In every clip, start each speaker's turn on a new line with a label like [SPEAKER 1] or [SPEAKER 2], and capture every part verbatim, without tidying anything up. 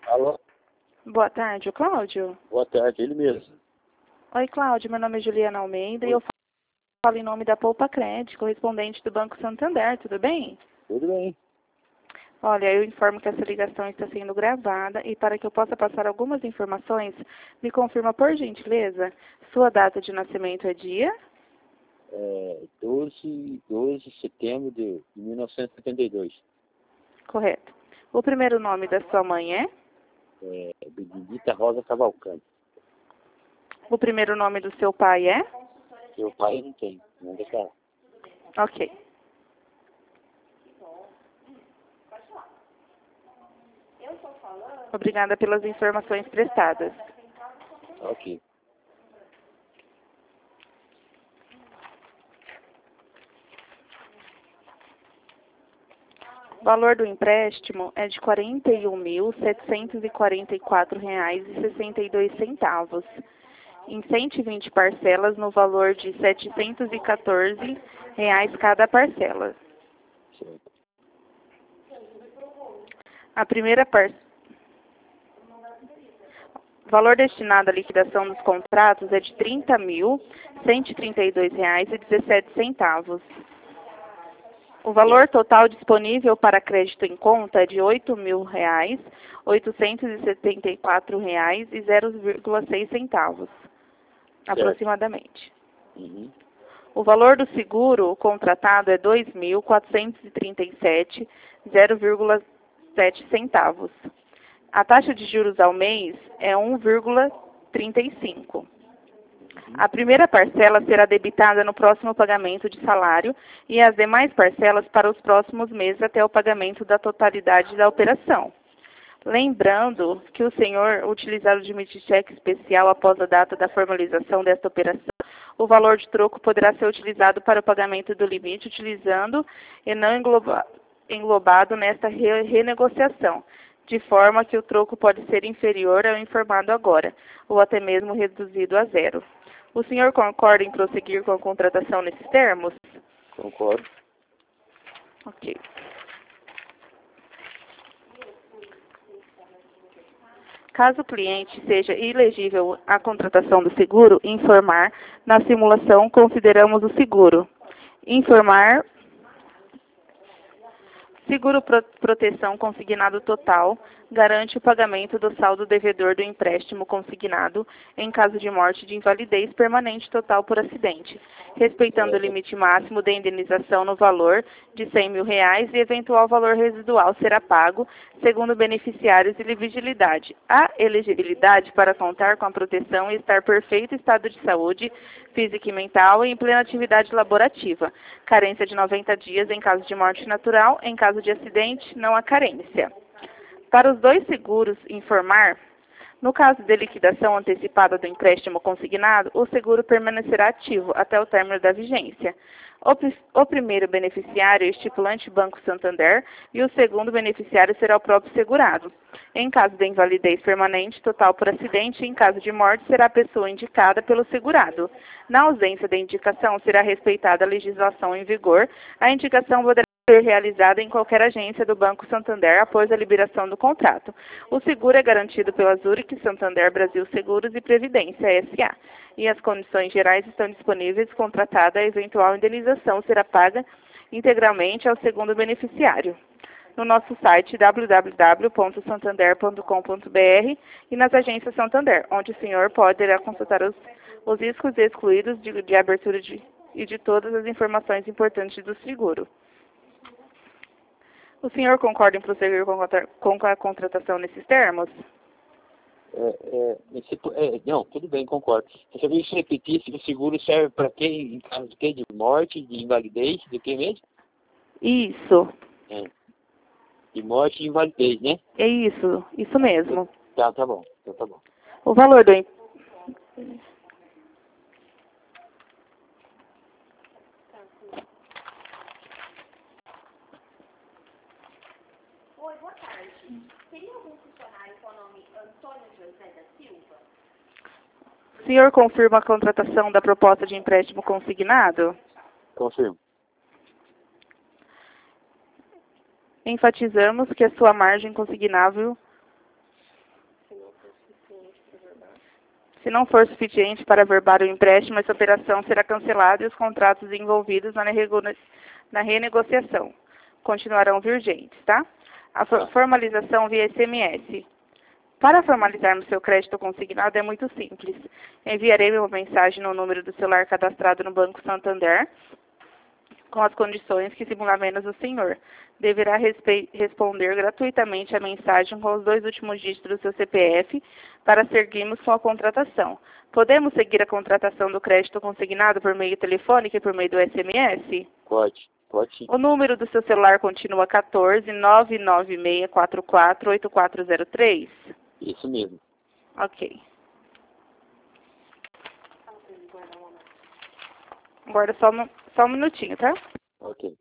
[SPEAKER 1] Alô?
[SPEAKER 2] Boa tarde, o Cláudio.
[SPEAKER 1] Boa tarde, ele mesmo.
[SPEAKER 2] Oi, Cláudio, meu nome é Juliana Almeida
[SPEAKER 1] Oi.
[SPEAKER 2] e eu falo em nome da Poupa Crédito, correspondente do Banco Santander, tudo bem?
[SPEAKER 1] Tudo bem.
[SPEAKER 2] Olha, eu informo que essa ligação está sendo gravada e para que eu possa passar algumas informações, me confirma por gentileza, sua data de nascimento é dia?
[SPEAKER 1] É doze, doze de setembro de mil novecentos e setenta e dois.
[SPEAKER 2] Correto. O primeiro nome da sua mãe é?
[SPEAKER 1] É Benedita Rosa Cavalcante.
[SPEAKER 2] O primeiro nome do seu pai é?
[SPEAKER 1] Seu pai não tem, não declara.
[SPEAKER 2] Ok. Obrigada pelas informações prestadas.
[SPEAKER 1] Ok.
[SPEAKER 2] O valor do empréstimo é de quarenta e um mil, setecentos e quarenta e quatro reais e sessenta e dois centavos, em cento e vinte parcelas no valor de setecentos e quatorze reais cada parcela.
[SPEAKER 1] Certo.
[SPEAKER 2] A primeira parcela. O valor destinado à liquidação dos contratos é de trinta mil, cento e trinta e dois reais e dezessete centavos. O valor total disponível para crédito em conta é de oito mil reais, oitocentos e setenta e quatro reais e zero vírgula seis centavos, aproximadamente.
[SPEAKER 1] Uhum.
[SPEAKER 2] O valor do seguro contratado é dois mil quatrocentos e trinta e sete reais e zero vírgula sete centavos. A taxa de juros ao mês é um vírgula trinta e cinco. A primeira parcela será debitada no próximo pagamento de salário e as demais parcelas para os próximos meses até o pagamento da totalidade da operação. Lembrando que o senhor utilizar o limite de cheque especial após a data da formalização desta operação, o valor de troco poderá ser utilizado para o pagamento do limite, utilizando e não engloba, englobado nesta re, renegociação, de forma que o troco pode ser inferior ao informado agora, ou até mesmo reduzido a zero. O senhor concorda em prosseguir com a contratação nesses termos?
[SPEAKER 1] Concordo.
[SPEAKER 2] Ok. Caso o cliente seja ilegível à contratação do seguro, informar. Na simulação, consideramos o seguro. Informar. Seguro pro, proteção consignado total garante o pagamento do saldo devedor do empréstimo consignado em caso de morte de invalidez permanente total por acidente, respeitando o limite máximo de indenização no valor de cem mil reais e eventual valor residual será pago segundo beneficiários e elegibilidade. A elegibilidade para contar com a proteção e estar perfeito estado de saúde física e mental e em plena atividade laborativa. Carência de noventa dias em caso de morte natural, em caso de acidente, não há carência. Para os dois seguros, informar. No caso de liquidação antecipada do empréstimo consignado, o seguro permanecerá ativo até o término da vigência. O, o primeiro beneficiário é o estipulante Banco Santander e o segundo beneficiário será o próprio segurado. Em caso de invalidez permanente total por acidente, em caso de morte, será a pessoa indicada pelo segurado. Na ausência da indicação, será respeitada a legislação em vigor. A indicação poderá ser realizada em qualquer agência do Banco Santander após a liberação do contrato. O seguro é garantido pela Zurich Santander Brasil Seguros e Previdência S A e as condições gerais estão disponíveis. Contratada, a eventual indenização será paga integralmente ao segundo beneficiário no nosso site w w w ponto santander ponto com ponto b r e nas agências Santander, onde o senhor poderá consultar os, os riscos excluídos de, de abertura de, e de todas as informações importantes do seguro. O senhor concorda em prosseguir com a, com a contratação nesses termos?
[SPEAKER 1] É, é, esse, é, não, tudo bem, concordo. Você viu se repetir se o seguro serve para quem, em caso de quê? De morte, de invalidez, de quê mesmo?
[SPEAKER 2] Isso.
[SPEAKER 1] É. De morte e invalidez, né?
[SPEAKER 2] É isso, isso mesmo.
[SPEAKER 1] Tá, tá bom, então tá bom.
[SPEAKER 2] O valor do...
[SPEAKER 3] Oi, boa tarde. Teria algum funcionário com o nome Antônio José da Silva?
[SPEAKER 2] O senhor confirma a contratação da proposta de empréstimo consignado?
[SPEAKER 1] Confirmo.
[SPEAKER 2] Enfatizamos que a sua margem consignável Se não for suficiente para averbar o empréstimo, essa operação será cancelada e os contratos envolvidos na, renego- na renegociação continuarão vigentes, tá? A for- formalização via S M S. Para formalizarmos seu crédito consignado é muito simples. Enviarei uma mensagem no número do celular cadastrado no Banco Santander, com as condições que simular menos o senhor. Deverá respe- responder gratuitamente a mensagem com os dois últimos dígitos do seu C P F para seguirmos com a contratação. Podemos seguir a contratação do crédito consignado por meio telefônico e por meio do S M S?
[SPEAKER 1] Pode, pode sim.
[SPEAKER 2] O número do seu celular continua quatorze, nove nove seis, quatro quatro, oito quatro zero três?
[SPEAKER 1] Isso mesmo.
[SPEAKER 2] Ok. Guarda só, um- só um minutinho, tá?
[SPEAKER 1] Ok.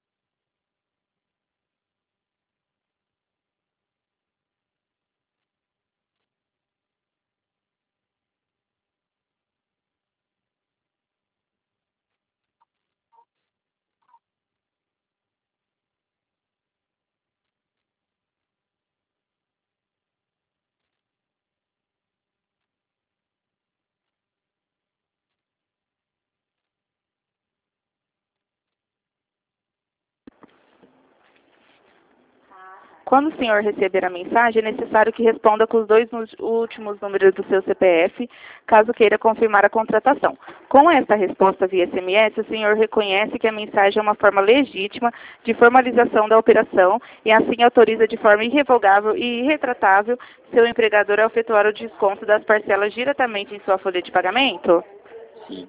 [SPEAKER 2] Quando o senhor receber a mensagem, é necessário que responda com os dois nu- últimos números do seu C P F, caso queira confirmar a contratação. Com esta resposta via S M S, o senhor reconhece que a mensagem é uma forma legítima de formalização da operação e assim autoriza de forma irrevogável e irretratável seu empregador a efetuar o desconto das parcelas diretamente em sua folha de pagamento?
[SPEAKER 1] Sim.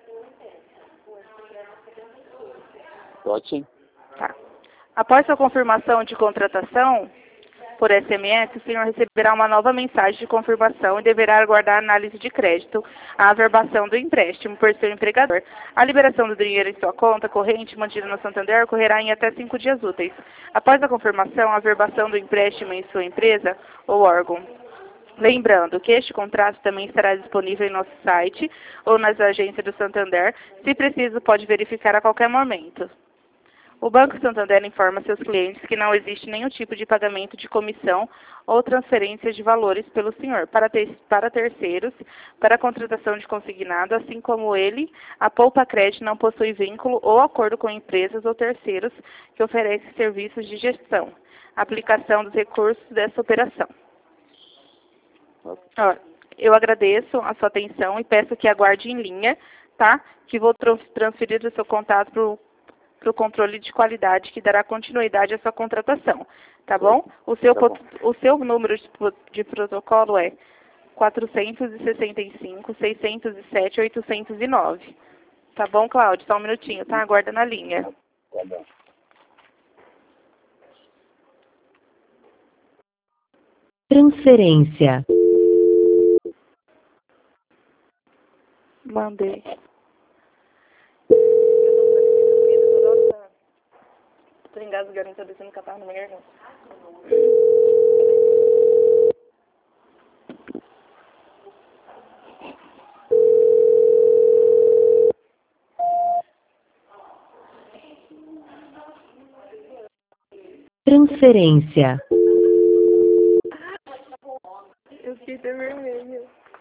[SPEAKER 1] Pode sim.
[SPEAKER 2] Tá. Após sua confirmação de contratação por S M S, o senhor receberá uma nova mensagem de confirmação e deverá aguardar a análise de crédito, a averbação do empréstimo por seu empregador. A liberação do dinheiro em sua conta corrente mantida no Santander ocorrerá em até cinco dias úteis. Após a confirmação, a averbação do empréstimo em sua empresa ou órgão. Lembrando que este contrato também estará disponível em nosso site ou nas agências do Santander. Se preciso, pode verificar a qualquer momento. O Banco Santander informa seus clientes que não existe nenhum tipo de pagamento de comissão ou transferência de valores pelo senhor para, ter, para terceiros, para a contratação de consignado, assim como ele, a Poupa Crédito não possui vínculo ou acordo com empresas ou terceiros que oferecem serviços de gestão, aplicação dos recursos dessa operação. Ó, eu agradeço a sua atenção e peço que aguarde em linha, tá? Que vou transferir o seu contato para o para o controle de qualidade que dará continuidade à sua contratação, tá bom? O seu,
[SPEAKER 1] Tá bom.
[SPEAKER 2] o seu número de, de protocolo é quatrocentos e sessenta e cinco, seiscentos e sete, oitocentos e nove. Tá bom, Cláudio? Só um minutinho, tá? Aguarda na linha.
[SPEAKER 1] Tá bom.
[SPEAKER 4] Transferência.
[SPEAKER 2] Mandei. Tô engasgando, tô descendo catarro na minha garganta.
[SPEAKER 4] Transferência.
[SPEAKER 2] Eu fiquei até vermelha.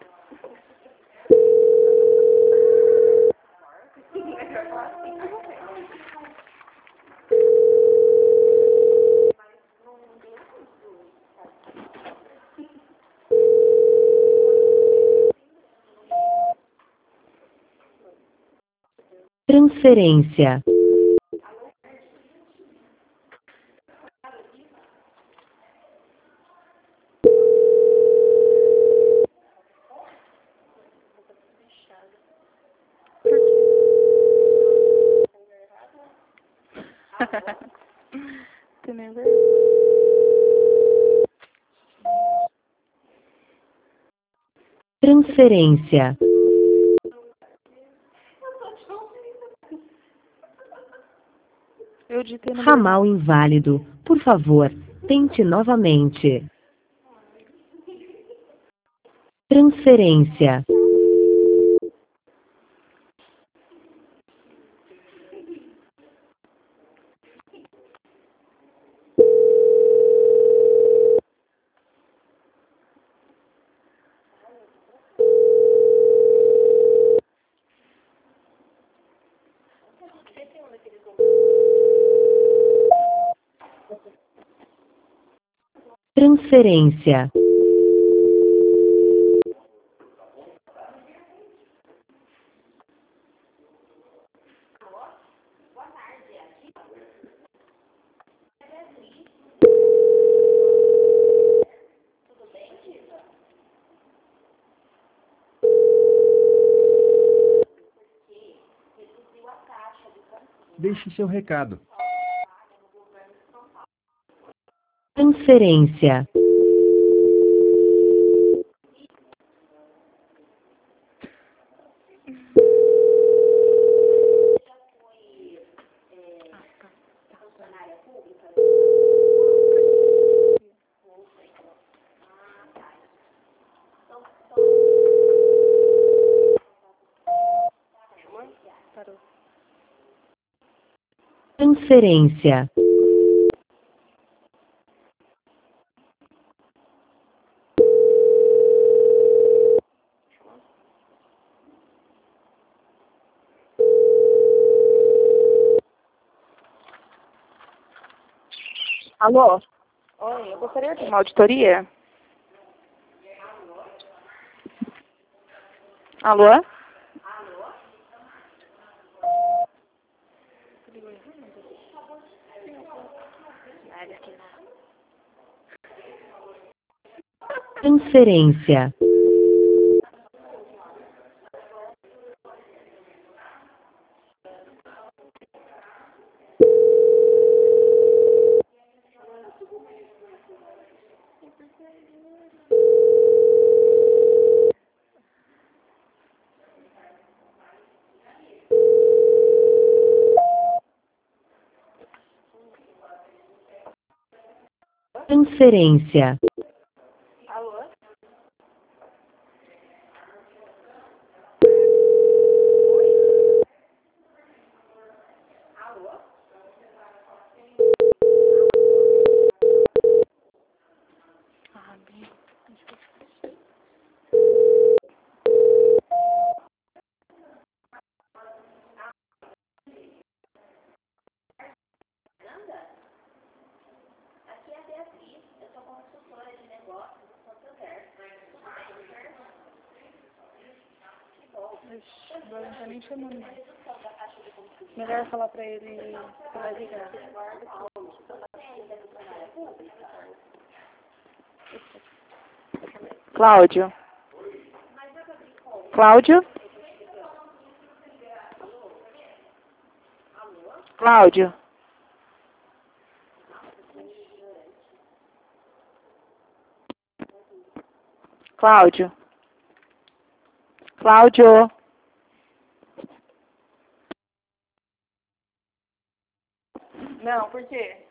[SPEAKER 4] Transferência.
[SPEAKER 2] Tem nem vergonha.
[SPEAKER 4] Transferência.
[SPEAKER 2] Eu digitei no
[SPEAKER 4] Ramal inválido. Por favor, tente novamente. Transferência. Transferência.
[SPEAKER 5] Deixe seu recado.
[SPEAKER 4] Transferência. Transferência.
[SPEAKER 2] Alô? Oi, eu gostaria de uma auditoria. Alô?
[SPEAKER 4] Transferência. Transferência.
[SPEAKER 2] Alô?
[SPEAKER 3] Aqui é a Beatriz, eu sou consultora de negócios do Santander. Que bom.
[SPEAKER 2] Agora não tá nem chamando mais. Melhor falar pra ele que vai ligar. Cláudio. Cláudio? Cláudio? Cláudio? Cláudio? Não, por quê?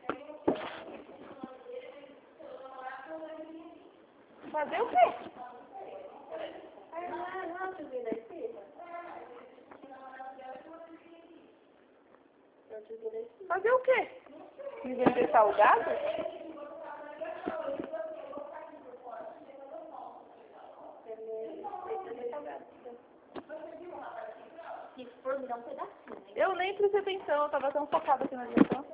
[SPEAKER 2] Fazer o quê? Fazer o quê? Me vender salgado?
[SPEAKER 3] Se for, me dá um pedacinho, hein?
[SPEAKER 2] Eu nem prestei atenção, eu tava tão focada aqui na direção.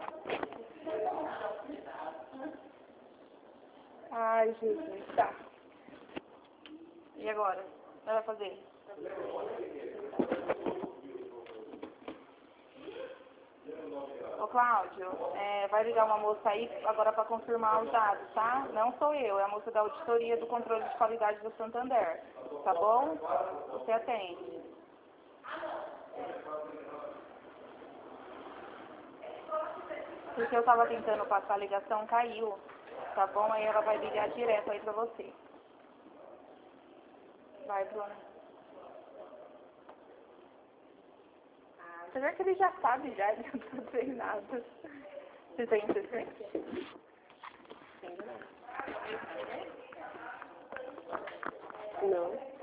[SPEAKER 2] Ai, Jesus, tá. E agora? O que vai fazer? Ô, Cláudio, é, vai ligar uma moça aí agora para confirmar os dados, tá? Não sou eu, é a moça da auditoria do controle de qualidade do Santander. Tá bom? Você atende. Porque eu tava tentando passar a ligação, caiu. Tá bom? Aí ela vai ligar direto aí pra você. Vai, Bruna. Apesar que ele já sabe, já, ele não tá treinado. Você tem assistente? Não.